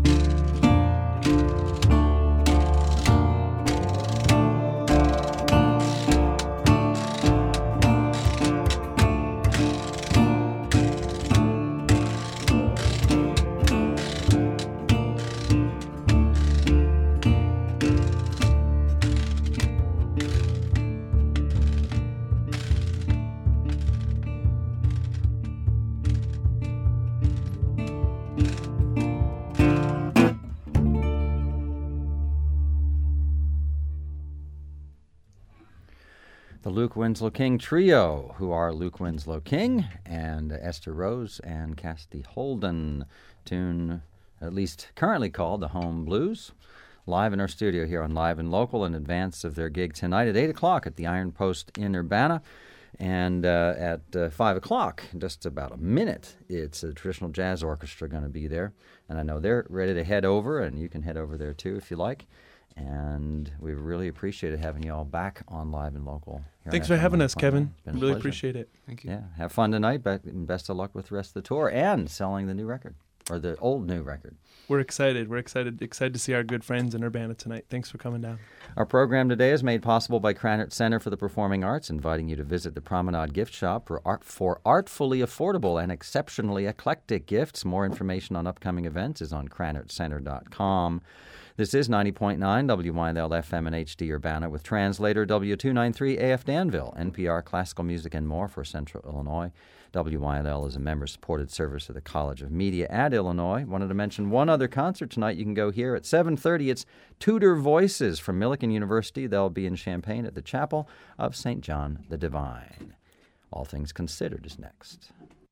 The Luke Winslow King Trio, who are Luke Winslow King and Esther Rose and Cassidy Holden. Tune at least currently called The Home Blues. Live in our studio here on Live and Local in advance of their gig tonight at eight o'clock at the Iron Post in Urbana. And uh, at uh, five o'clock, in just about a minute, it's a traditional jazz orchestra going to be there. And I know they're ready to head over, and you can head over there too if you like. And we really appreciated having you all back on Live and Local. Here Thanks on for having us, Kevin. Been a Really pleasure. appreciate it. Thank you. Yeah, have fun tonight. Be- and best of luck with the rest of the tour and selling the new record, or the old new record. We're excited. We're excited excited to see our good friends in Urbana tonight. Thanks for coming down. Our program today is made possible by Krannert Center for the Performing Arts, inviting you to visit the Promenade Gift Shop for, art- for artfully affordable and exceptionally eclectic gifts. More information on upcoming events is on krannert center dot com. This is ninety point nine W Y L F M and H D Urbana with translator W two ninety-three A F Danville, N P R Classical Music and more for Central Illinois. W Y L L is a member-supported service of the College of Media at Illinois. Wanted to mention one other concert tonight. You can go here at seven thirty. It's Tudor Voices from Millikan University. They'll be in Champaign at the Chapel of Saint John the Divine. All Things Considered is next.